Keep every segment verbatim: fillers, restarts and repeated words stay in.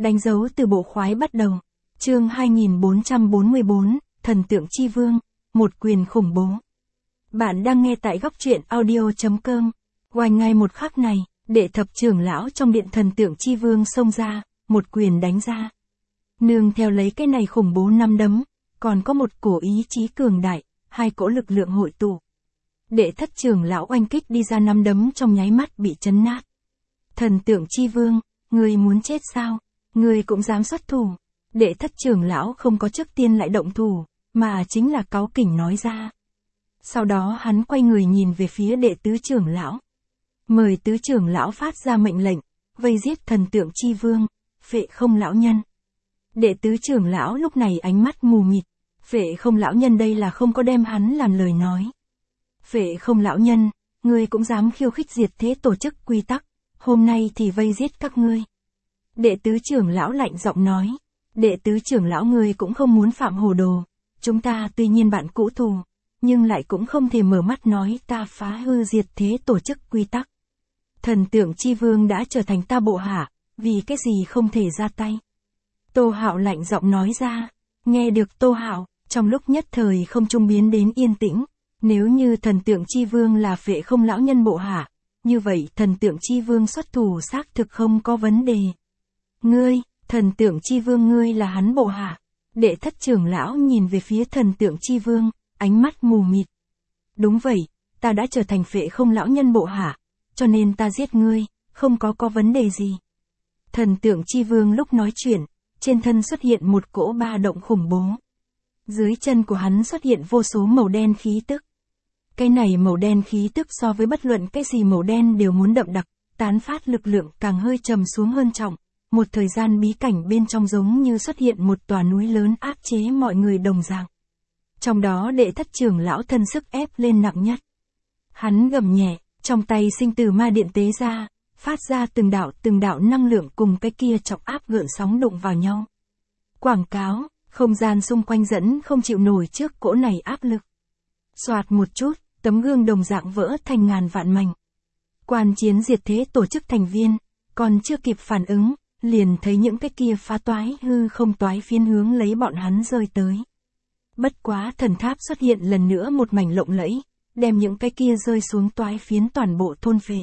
Đánh dấu từ bộ khoái bắt đầu. Chương hai nghìn bốn trăm bốn mươi bốn, Thần tượng chi vương, một quyền khủng bố. Bạn đang nghe tại góc truyện audio chấm com. Ngoài ngay một khắc này, đệ thập trưởng lão trong điện thần tượng chi vương xông ra, một quyền đánh ra. Nương theo lấy cái này khủng bố năm đấm, còn có một cổ ý chí cường đại, hai cỗ lực lượng hội tụ. Đệ thất trưởng lão oanh kích đi ra năm đấm trong nháy mắt bị chấn nát. Thần tượng chi vương, ngươi muốn chết sao? Ngươi cũng dám xuất thủ. Đệ thất trưởng lão không có trước tiên lại động thủ, mà chính là cáu kỉnh nói ra. Sau đó hắn quay người nhìn về phía đệ tứ trưởng lão. Mời tứ trưởng lão phát ra mệnh lệnh, vây giết thần tượng chi vương, phệ không lão nhân. Đệ tứ trưởng lão lúc này ánh mắt mù mịt, phệ không lão nhân đây là không có đem hắn làm lời nói. Phệ không lão nhân, ngươi cũng dám khiêu khích diệt thế tổ chức quy tắc, hôm nay thì vây giết các ngươi. Đệ tứ trưởng lão lạnh giọng nói, đệ tứ trưởng lão ngươi cũng không muốn phạm hồ đồ, chúng ta tuy nhiên bạn cũ thù, nhưng lại cũng không thể mở mắt nói ta phá hư diệt thế tổ chức quy tắc. Thần tượng chi vương đã trở thành ta bộ hạ, vì cái gì không thể ra tay. Tô Hạo lạnh giọng nói ra, nghe được Tô Hạo, trong lúc nhất thời không trung biến đến yên tĩnh, nếu như thần tượng chi vương là phệ không lão nhân bộ hạ, như vậy thần tượng chi vương xuất thủ xác thực không có vấn đề. Ngươi, thần tượng chi vương ngươi là hắn bộ hạ. Đệ thất trưởng lão nhìn về phía thần tượng chi vương, ánh mắt mù mịt. Đúng vậy, ta đã trở thành phệ không lão nhân bộ hạ, cho nên ta giết ngươi, không có có vấn đề gì. Thần tượng chi vương lúc nói chuyện, trên thân xuất hiện một cỗ ba động khủng bố. Dưới chân của hắn xuất hiện vô số màu đen khí tức. Cái này màu đen khí tức so với bất luận cái gì màu đen đều muốn đậm đặc, tán phát lực lượng càng hơi trầm xuống hơn trọng. Một thời gian bí cảnh bên trong giống như xuất hiện một tòa núi lớn áp chế mọi người đồng dạng. Trong đó đệ thất trưởng lão thân sức ép lên nặng nhất. Hắn gầm nhẹ, trong tay sinh tử ma điện tế ra, phát ra từng đạo từng đạo năng lượng cùng cái kia chọc áp gợn sóng đụng vào nhau. Quảng cáo, không gian xung quanh dẫn không chịu nổi trước cỗ này áp lực. Soạt một chút, tấm gương đồng dạng vỡ thành ngàn vạn mảnh. Quan chiến diệt thế tổ chức thành viên, còn chưa kịp phản ứng, liền thấy những cái kia phá toái hư không toái phiến hướng lấy bọn hắn rơi tới. Bất quá thần tháp xuất hiện lần nữa một mảnh lộng lẫy, đem những cái kia rơi xuống toái phiến toàn bộ thôn phệ.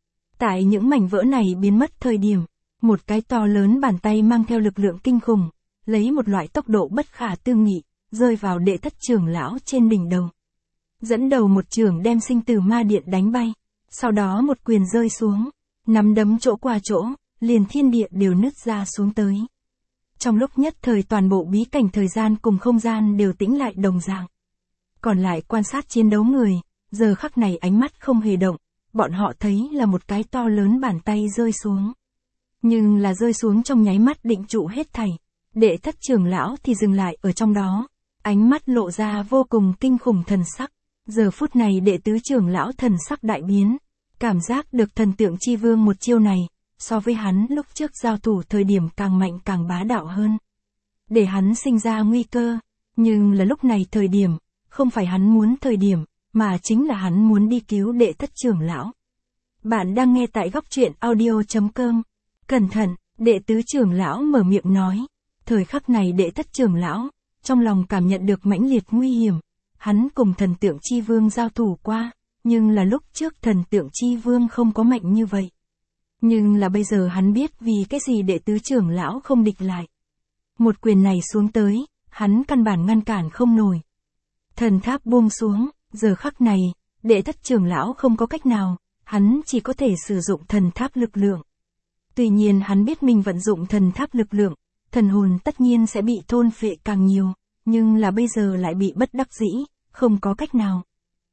Tại những mảnh vỡ này biến mất thời điểm, một cái to lớn bàn tay mang theo lực lượng kinh khủng, lấy một loại tốc độ bất khả tư nghị, rơi vào đệ thất trưởng lão trên đỉnh đầu. Dẫn đầu một trường đem sinh tử ma điện đánh bay, sau đó một quyền rơi xuống, nắm đấm chỗ qua chỗ, liền thiên địa đều nứt ra xuống tới. Trong lúc nhất thời toàn bộ bí cảnh thời gian cùng không gian đều tĩnh lại đồng dạng. Còn lại quan sát chiến đấu người, giờ khắc này ánh mắt không hề động, bọn họ thấy là một cái to lớn bàn tay rơi xuống. Nhưng là rơi xuống trong nháy mắt định trụ hết thảy, đệ thất trưởng lão thì dừng lại ở trong đó, ánh mắt lộ ra vô cùng kinh khủng thần sắc. Giờ phút này đệ tứ trưởng lão thần sắc đại biến, cảm giác được thần tượng chi vương một chiêu này, so với hắn lúc trước giao thủ thời điểm càng mạnh càng bá đạo hơn. Để hắn sinh ra nguy cơ, nhưng là lúc này thời điểm, không phải hắn muốn thời điểm, mà chính là hắn muốn đi cứu đệ thất trưởng lão. Bạn đang nghe tại góc truyện audio chấm com. Cẩn thận, đệ tứ trưởng lão mở miệng nói. Thời khắc này đệ thất trưởng lão, trong lòng cảm nhận được mãnh liệt nguy hiểm. Hắn cùng thần tượng chi vương giao thủ qua, nhưng là lúc trước thần tượng chi vương không có mạnh như vậy. Nhưng là bây giờ hắn biết vì cái gì đệ tứ trưởng lão không địch lại. Một quyền này xuống tới, hắn căn bản ngăn cản không nổi. Thần tháp buông xuống, giờ khắc này, đệ thất trưởng lão không có cách nào, hắn chỉ có thể sử dụng thần tháp lực lượng. Tuy nhiên hắn biết mình vận dụng thần tháp lực lượng, thần hồn tất nhiên sẽ bị thôn phệ càng nhiều, nhưng là bây giờ lại bị bất đắc dĩ, không có cách nào.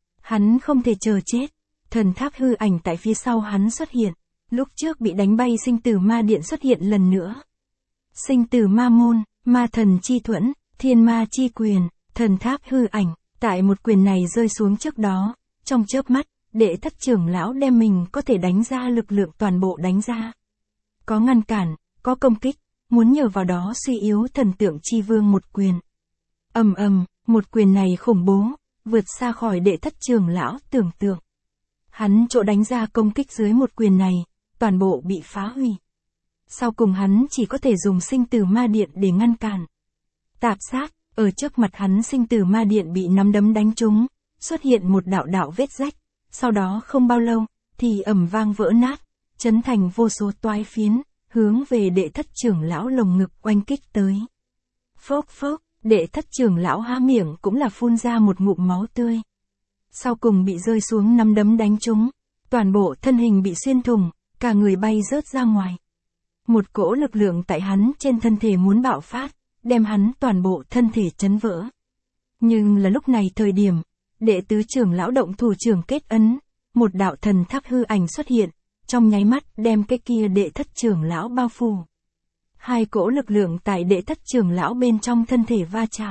Hắn không thể chờ chết, thần tháp hư ảnh tại phía sau hắn xuất hiện. Lúc trước bị đánh bay sinh tử ma điện xuất hiện lần nữa. Sinh tử ma môn, ma thần chi thuẫn, thiên ma chi quyền, thần tháp hư ảnh, tại một quyền này rơi xuống trước đó, trong chớp mắt, đệ thất trưởng lão đem mình có thể đánh ra lực lượng toàn bộ đánh ra. Có ngăn cản, có công kích, muốn nhờ vào đó suy yếu thần tượng chi vương một quyền. Ầm ầm, một quyền này khủng bố, vượt xa khỏi đệ thất trưởng lão tưởng tượng. Hắn chỗ đánh ra công kích dưới một quyền này, toàn bộ bị phá hủy. Sau cùng hắn chỉ có thể dùng sinh tử ma điện để ngăn cản. Tạp sát, ở trước mặt hắn sinh tử ma điện bị nắm đấm đánh trúng, xuất hiện một đạo đạo vết rách, sau đó không bao lâu, thì ầm vang vỡ nát, chấn thành vô số toái phiến, hướng về đệ thất trưởng lão lồng ngực oanh kích tới. Phốc phốc, đệ thất trưởng lão há miệng cũng là phun ra một ngụm máu tươi. Sau cùng bị rơi xuống nắm đấm đánh trúng, toàn bộ thân hình bị xuyên thủng, cả người bay rớt ra ngoài. Một cỗ lực lượng tại hắn trên thân thể muốn bạo phát, đem hắn toàn bộ thân thể chấn vỡ. Nhưng là lúc này thời điểm, đệ tứ trưởng lão động thủ trưởng kết ấn, một đạo thần tháp hư ảnh xuất hiện, trong nháy mắt đem cái kia đệ thất trưởng lão bao phủ. Hai cỗ lực lượng tại đệ thất trưởng lão bên trong thân thể va chạm.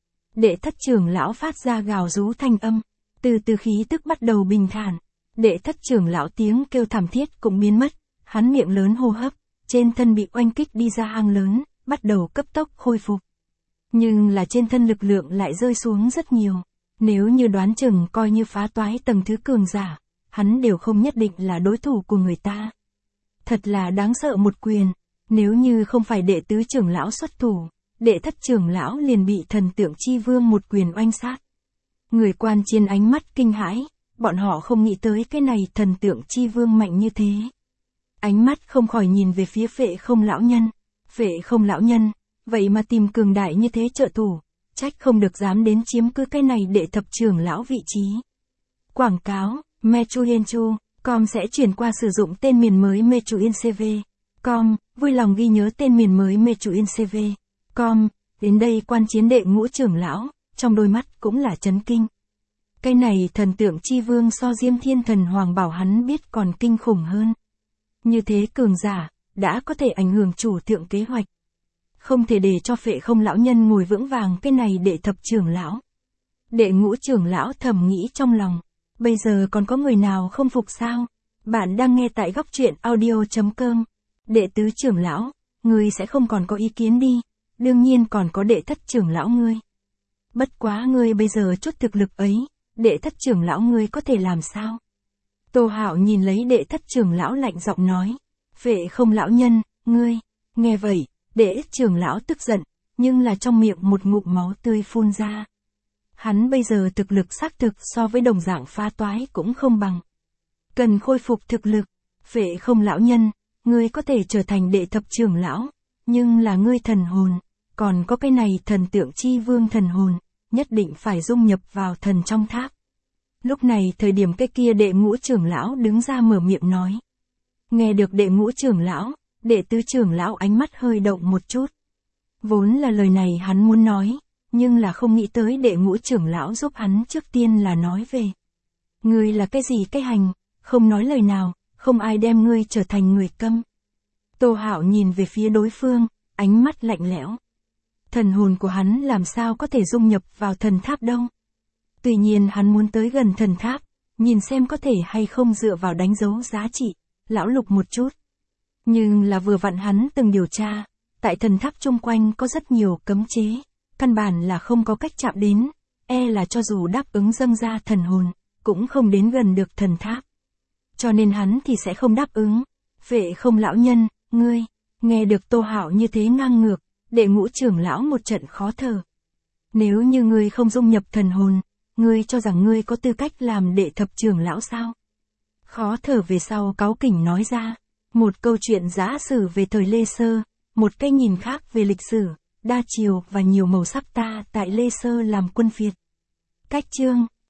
Đệ thất trưởng lão phát ra gào rú thanh âm, từ từ khí tức bắt đầu bình thản. Đệ thất trưởng lão tiếng kêu thảm thiết cũng biến mất, hắn miệng lớn hô hấp, trên thân bị oanh kích đi ra hang lớn, bắt đầu cấp tốc khôi phục. Nhưng là trên thân lực lượng lại rơi xuống rất nhiều. Nếu như đoán chừng coi như phá toái tầng thứ cường giả, hắn đều không nhất định là đối thủ của người ta. Thật là đáng sợ một quyền, nếu như không phải đệ tứ trưởng lão xuất thủ, đệ thất trưởng lão liền bị thần tượng chi vương một quyền oanh sát. Người quan chiến ánh mắt kinh hãi, bọn họ không nghĩ tới cái này thần tượng chi vương mạnh như thế. Ánh mắt không khỏi nhìn về phía Phệ Không lão nhân. Phệ Không lão nhân, vậy mà tìm cường đại như thế trợ thủ, trách không được dám đến chiếm cứ cái này đệ thập trưởng lão vị trí. Quảng cáo, Mechuyenchu, com sẽ chuyển qua sử dụng tên miền mới Mechuyencv. Com, vui lòng ghi nhớ tên miền mới Mechuyencv. Com, đến đây quan chiến đệ ngũ trưởng lão, trong đôi mắt cũng là chấn kinh. Cái này thần tượng chi vương so Diêm Thiên Thần Hoàng bảo hắn biết còn kinh khủng hơn. Như thế cường giả, đã có thể ảnh hưởng chủ thượng kế hoạch. Không thể để cho Phệ Không lão nhân ngồi vững vàng cái này đệ thập trưởng lão. Đệ ngũ trưởng lão thầm nghĩ trong lòng, bây giờ còn có người nào không phục sao? Bạn đang nghe tại góc truyện audio chấm com. Đệ tứ trưởng lão, ngươi sẽ không còn có ý kiến đi, đương nhiên còn có đệ thất trưởng lão ngươi. Bất quá ngươi bây giờ chút thực lực ấy, đệ thất trưởng lão ngươi có thể làm sao? Tô Hạo nhìn lấy đệ thất trưởng lão lạnh giọng nói, Phệ Không lão nhân, ngươi, nghe vậy, đệ trưởng lão tức giận, nhưng là trong miệng một ngụm máu tươi phun ra. Hắn bây giờ thực lực xác thực so với đồng dạng phá toái cũng không bằng. Cần khôi phục thực lực, Phệ Không lão nhân, ngươi có thể trở thành đệ thập trưởng lão, nhưng là ngươi thần hồn, còn có cái này thần tượng chi vương thần hồn, nhất định phải dung nhập vào thần trong tháp. Lúc này thời điểm cái kia đệ ngũ trưởng lão đứng ra mở miệng nói. Nghe được đệ ngũ trưởng lão, đệ tứ trưởng lão ánh mắt hơi động một chút. Vốn là lời này hắn muốn nói, nhưng là không nghĩ tới đệ ngũ trưởng lão giúp hắn trước tiên là nói về. Ngươi là cái gì cái hành, không nói lời nào, không ai đem ngươi trở thành người câm. Tô Hạo nhìn về phía đối phương, ánh mắt lạnh lẽo. Thần hồn của hắn làm sao có thể dung nhập vào thần tháp đâu. Tuy nhiên hắn muốn tới gần thần tháp, nhìn xem có thể hay không dựa vào đánh dấu giá trị, lão lục một chút. Nhưng là vừa vặn hắn từng điều tra, tại thần tháp chung quanh có rất nhiều cấm chế, căn bản là không có cách chạm đến, e là cho dù đáp ứng dâng ra thần hồn, cũng không đến gần được thần tháp. Cho nên hắn thì sẽ không đáp ứng. Phệ Không lão nhân, ngươi, nghe được Tô Hạo như thế ngang ngược, đệ ngũ trưởng lão một trận khó thở. Nếu như ngươi không dung nhập thần hồn, ngươi cho rằng ngươi có tư cách làm đệ thập trưởng lão sao? Khó thở về sau cáu kỉnh nói ra, một câu chuyện giả sử về thời Lê Sơ, một cái nhìn khác về lịch sử, đa chiều và nhiều màu sắc ta tại Lê Sơ làm quân phiệt. Cách chương,